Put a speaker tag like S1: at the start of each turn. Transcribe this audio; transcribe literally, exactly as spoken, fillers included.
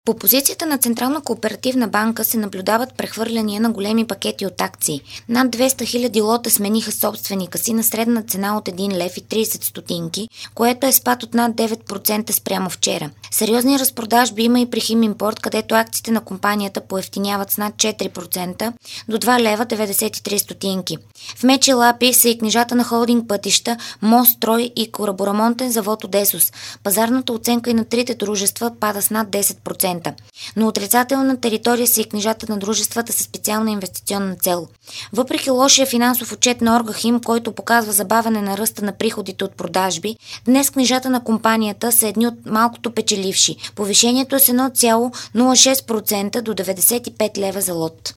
S1: По позицията на Централна кооперативна банка се наблюдават прехвърляния на големи пакети от акции. Над двеста хиляди лота смениха собственика си на средна цена от един лев и тридесет стотинки, което е спад от над девет процента спрямо вчера. Сериозни разпродажби има и при Химимпорт, където акциите на компанията поевтиняват с над четири процента до два лева деветдесет и три стотинки. В Мечи Лапи са и книжата на холдинг Пътища, Мострой и Кораборемонтен завод Одесос. Пазарната оценка и на трите дружества пада с над десет процента. Но отрицателна територия са и книжата на дружествата със специална инвестиционна цел. Въпреки лошия финансов отчет на Оргахим, който показва забавяне на ръста на приходите от продажби, днес книжата на компанията са едни от малкото печеливши. Повишението е с едно цяло нула шест процента до деветдесет и пет лева за лот.